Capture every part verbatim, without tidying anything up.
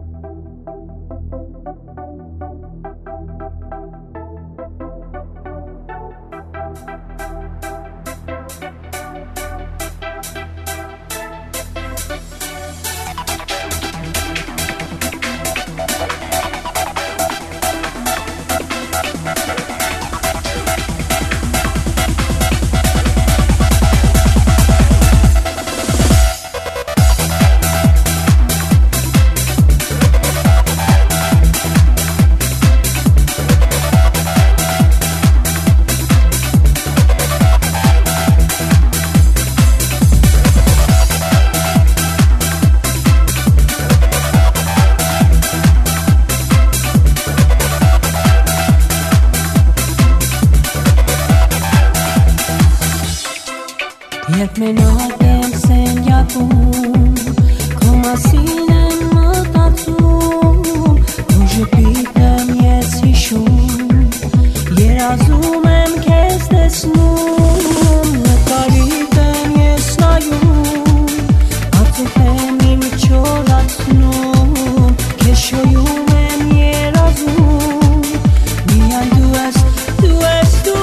Երբ մենակ եմ սենյակում, քո մասին եմ մտածում, քո ժպիտ եմ ես հիշում, երազում եմ քեզ տեսնում, նկարիդ եմ ես նայում, արծիվ եմ իմ չորացնում, քեզ շոյում եմ երազում, միայն դու ես, դու ես դու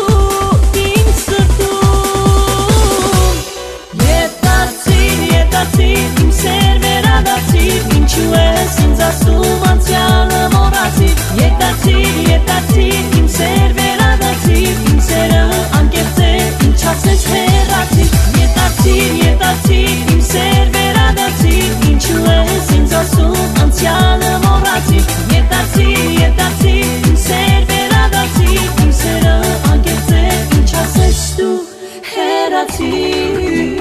Իմ սեր վերադարձիր, ինչու ես ինձ ասում անցյալը մոռացիր Ետացիր, ետացիր, իմ սեր վերադարձիր, իմ սերը անկեղծ է, ինչ ասես հեռացիր Ետացիր, ետացիր, իմ սեր վերադարձիր, ինչու ես ինձ ասում անցյալը մոռացիր Ետացիր, ետացիր, իմ սեր վերադարձիր, իմ սերը անկեղծ է, ինչ ասես դու հեռացիր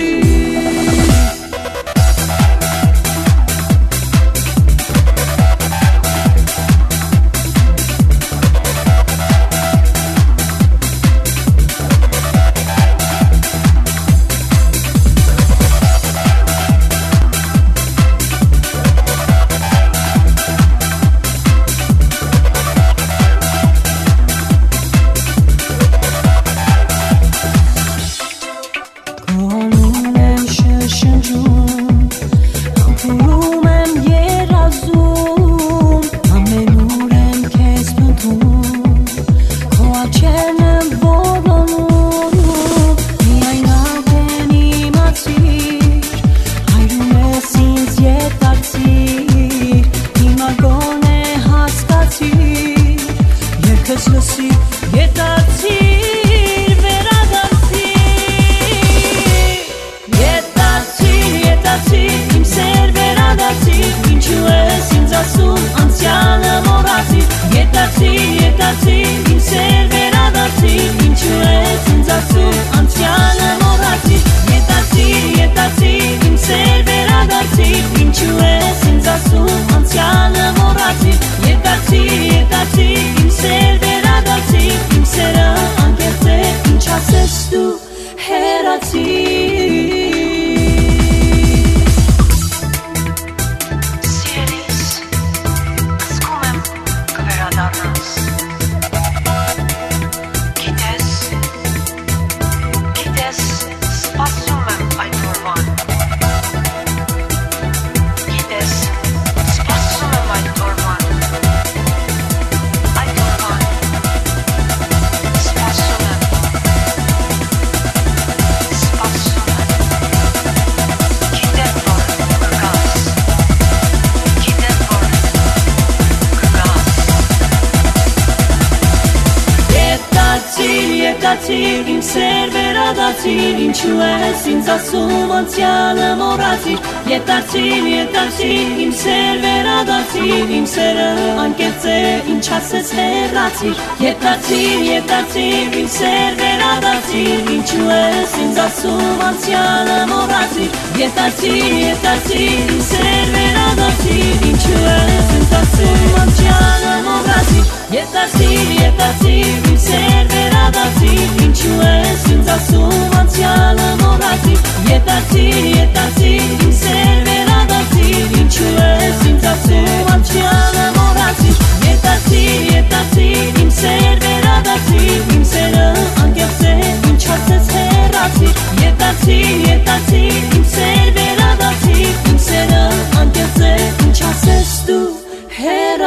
Իմ սեր վերադարձիր, ինչու ես ինձ ասում անցյալը մոռացիր Ետացիր, ետացիր, իմ սեր վերադարձիր, իմ սերը անկեղծ է, ինչ ասես հեռացիր Ետացիր, ետացիր, իմ սեր վերադարձիր, ինչու ես ինձ ասում անցյալը մոռացիր Ետացիր, ետացիր, իմ սեր վերադարձիր, ինչու ես ինձ ասում անցյալը մոռացիր Ետացիր, ետացիր, իմ սեր վերադարձիր, ինչու ես ինձ ասում անցյալը մոռացիր Ետացիր, ետացիր, իմ սեր վերադարձիր, ինչու ես ինձ ասում անցյալը մոռացիր Ետացիր, ետացիր, իմ սեր վերադարձիր, իմ սերը անկեղծ է, ինչ ասես հեռացիր Ետացիր, ետացիր, իմ սեր վերադարձիր, իմ սերը անկեղծ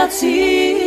serveratsi